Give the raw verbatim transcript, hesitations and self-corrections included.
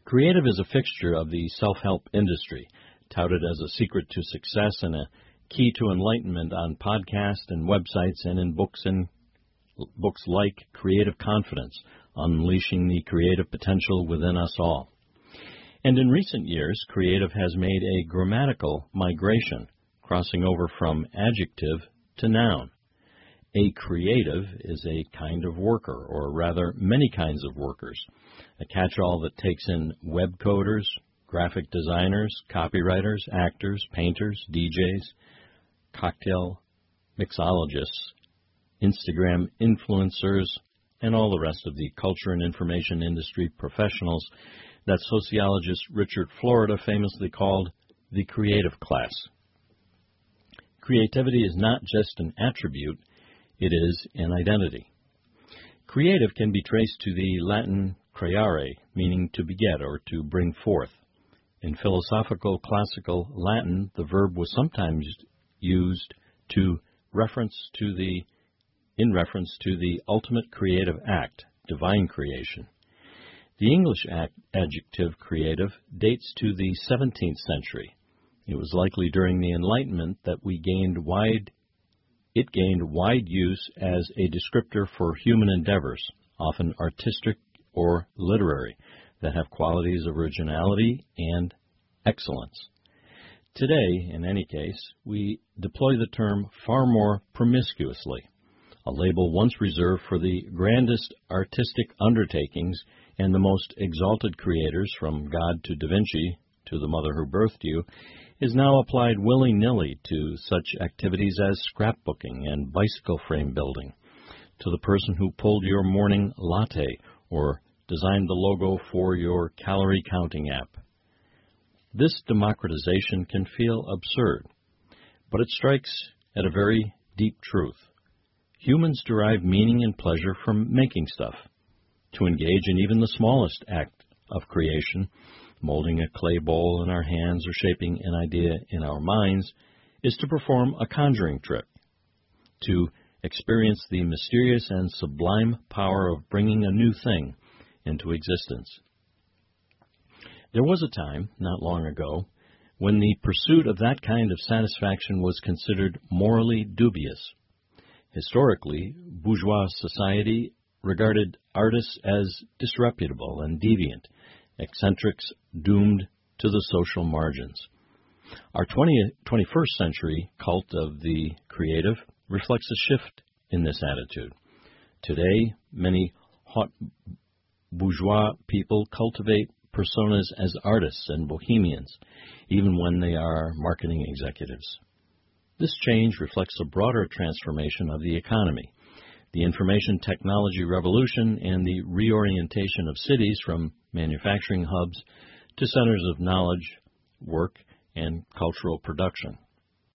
Creative is a fixture of the self-help industry, touted as a secret to success and a key to enlightenment on podcasts and websites and in books and books like Creative Confidence, Unleashing the Creative Potential Within Us All. And in recent years, creative has made a grammatical migration, crossing over from adjective to noun. A creative is a kind of worker, or rather many kinds of workers, a catch-all that takes in web coders, graphic designers, copywriters, actors, painters, D Js, cocktail mixologists, Instagram influencers, and all the rest of the culture and information industry professionals that sociologist Richard Florida famously called the creative class. Creativity is not just an attribute, it is an identity. Creative can be traced to the Latin creare, meaning to beget or to bring forth. In philosophical classical Latin, the verb was sometimes used to reference to the in reference to the ultimate creative act, divine creation. The English act, adjective creative dates to the seventeenth century. It was likely during the Enlightenment that we gained wide it gained wide use as a descriptor for human endeavors, often artistic or literary, that have qualities of originality and excellence. Today, in any case, we deploy the term far more promiscuously, a label once reserved for the grandest artistic undertakings and the most exalted creators, from God to Da Vinci to the mother who birthed you, is now applied willy-nilly to such activities as scrapbooking and bicycle frame building, to the person who pulled your morning latte or designed the logo for your calorie counting app. This democratization can feel absurd, but it strikes at a very deep truth. Humans derive meaning and pleasure from making stuff. To engage in even the smallest act of creation, molding a clay bowl in our hands or shaping an idea in our minds, is to perform a conjuring trick, to experience the mysterious and sublime power of bringing a new thing into existence. There was a time, not long ago, when the pursuit of that kind of satisfaction was considered morally dubious. Historically, bourgeois society regarded artists as disreputable and deviant, eccentrics doomed to the social margins. Our twentieth, twenty-first century cult of the creative reflects a shift in this attitude. Today, many hot bourgeois people cultivate personas as artists and bohemians, even when they are marketing executives. This change reflects a broader transformation of the economy, the information technology revolution, and the reorientation of cities from manufacturing hubs to centers of knowledge, work, and cultural production.